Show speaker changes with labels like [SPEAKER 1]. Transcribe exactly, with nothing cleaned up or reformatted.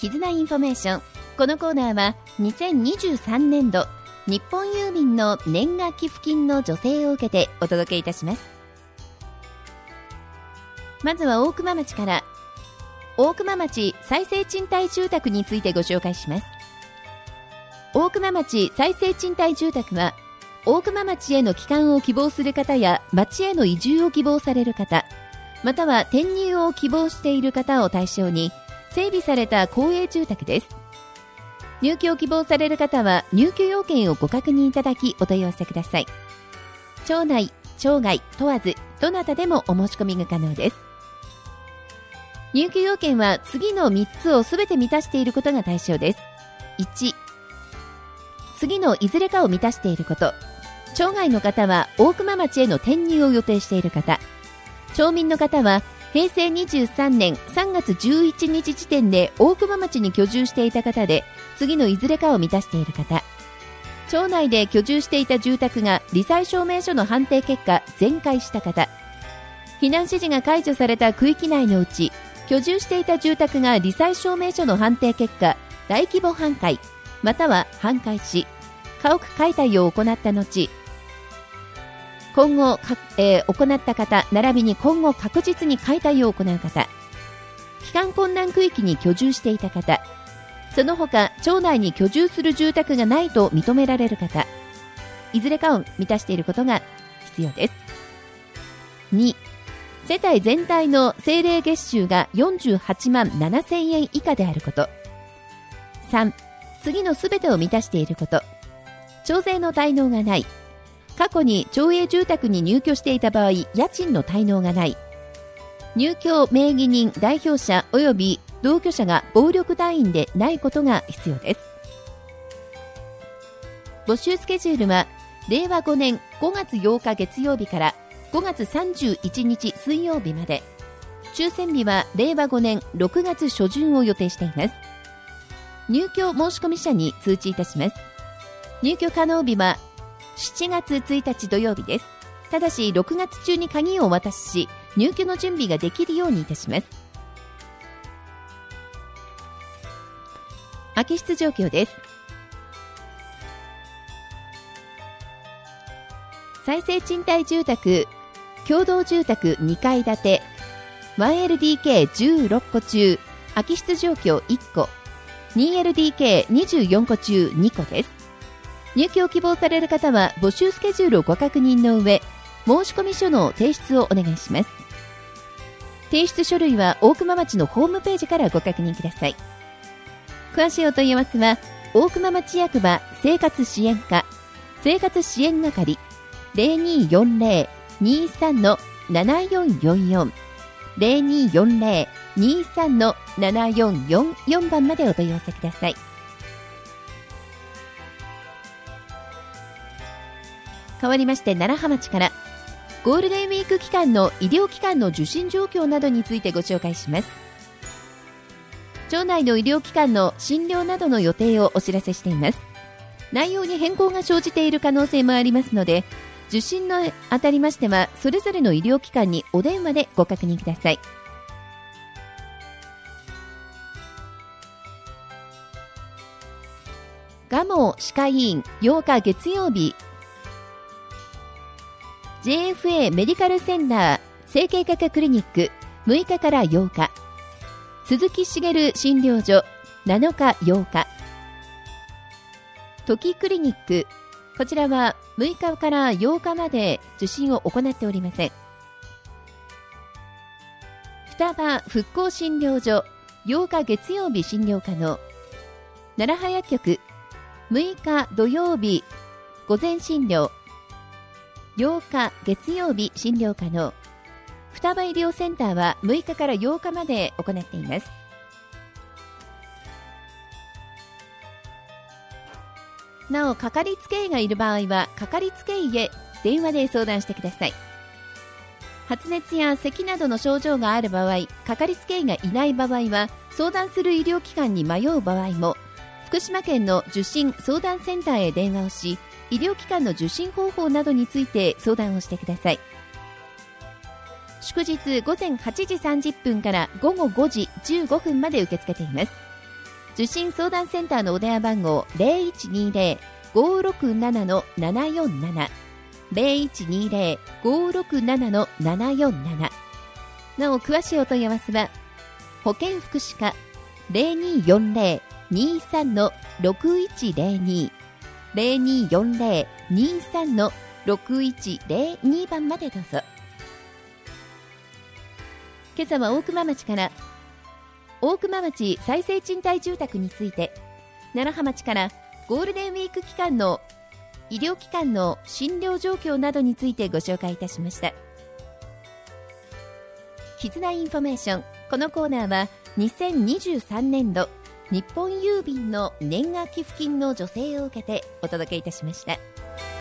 [SPEAKER 1] 絆インフォメーション。このコーナーはにせんにじゅうさんねんど日本郵便の年賀寄付金の助成を受けてお届けいたします。まずは大熊町から。大熊町再生賃貸住宅についてご紹介します。大熊町再生賃貸住宅は、大熊町への帰還を希望する方や町への移住を希望される方、または転入を希望している方を対象に整備された公営住宅です。入居を希望される方は入居要件をご確認いただきお問い合わせください。町内、町外問わずどなたでもお申し込みが可能です。入居要件は次のみっつをすべて満たしていることが対象です。いち、次のいずれかを満たしていること。町外の方は大熊町への転入を予定している方。町民の方はへいせいにじゅうさんねんさんがつじゅういちにち時点で大熊町に居住していた方で、次のいずれかを満たしている方。町内で居住していた住宅が罹災証明書の判定結果全壊した方。避難指示が解除された区域内のうち、居住していた住宅が罹災証明書の判定結果大規模半壊、または半壊し、家屋解体を行った後、今後、えー、行った方並びに今後確実に解体を行う方、帰還困難区域に居住していた方、その他町内に居住する住宅がないと認められる方、いずれかを満たしていることが必要です。に、世帯全体の政令月収がよんじゅうはちまんななせんえん以下であること。さん、次のすべてを満たしていること。徴税の滞納がない。過去に町営住宅に入居していた場合、家賃の滞納がない。入居名義人代表者及び同居者が暴力団員でないことが必要です。募集スケジュールはれいわごねんごがつようか月曜日からごがつさんじゅういちにち水曜日まで。抽選日はれいわごねんろくがつしょじゅんを予定しています。入居申し込み者に通知いたします。入居可能日はしちがつついたち土曜日です。ただしろくがつ中に鍵をお渡しし、入居の準備ができるようにいたします。空き室状況です。再生賃貸住宅、共同住宅にかい建て ワンエルディーケーじゅうろっこ中、空き室状況いっこ、にエルディーケーにじゅうよんこ中にこです。入居を希望される方は募集スケジュールをご確認の上、申込書の提出をお願いします。提出書類は大熊町のホームページからご確認ください。詳しいお問い合わせは大熊町役場生活支援課生活支援係 ゼロにーよんゼロ にーさん ななよんよんよん ゼロにーよんゼロ にーさん ななよんよんよん 番までお問い合わせください。変わりまして楢葉町から。ゴールデンウィーク期間の医療機関の受診状況などについてご紹介します。町内の医療機関の診療などの予定をお知らせしています。内容に変更が生じている可能性もありますので、受診のあたりましてはそれぞれの医療機関にお電話でご確認ください。蒲生歯科医院ようか月曜日、ジェーエフエー メディカルセンター整形外科クリニックむいかからようか、鈴木茂診療所なのかようか、時クリニック、こちらはむいかからようかまで受診を行っておりません。双葉復興診療所ようか月曜日診療可能。楢葉薬局むいか土曜日午前診療、ようか月曜日診療可能。双葉医療センターはむいかからようかまで行っています。なお、かかりつけ医がいる場合はかかりつけ医へ電話で相談してください。発熱や咳などの症状がある場合、かかりつけ医がいない場合は相談する医療機関に迷う場合も、福島県の受診相談センターへ電話をし、医療機関の受診方法などについて相談をしてください。祝日午前はちじさんじゅっぷんから午後ごじじゅうごふんまで受け付けています。 受信相談センターのお電話番号 ゼロいちにゼロ ごーろくなな ななよんなな ゼロいちにゼロ ごーろくなな ななよんなな。なお詳しいお問い合わせは保健福祉課 ゼロにーよんゼロ にーさん ろくいちゼロに ゼロにーよんゼロ にーさん ろくいちゼロに 番までどうぞ。今朝は大熊町から大熊町再生賃貸住宅について、楢葉町からゴールデンウィーク期間の医療機関の診療状況などについてご紹介いたしました。絆インフォメーション、このコーナーはにせんにじゅうさんねんど日本郵便の年賀寄付金の助成を受けてお届けいたしました。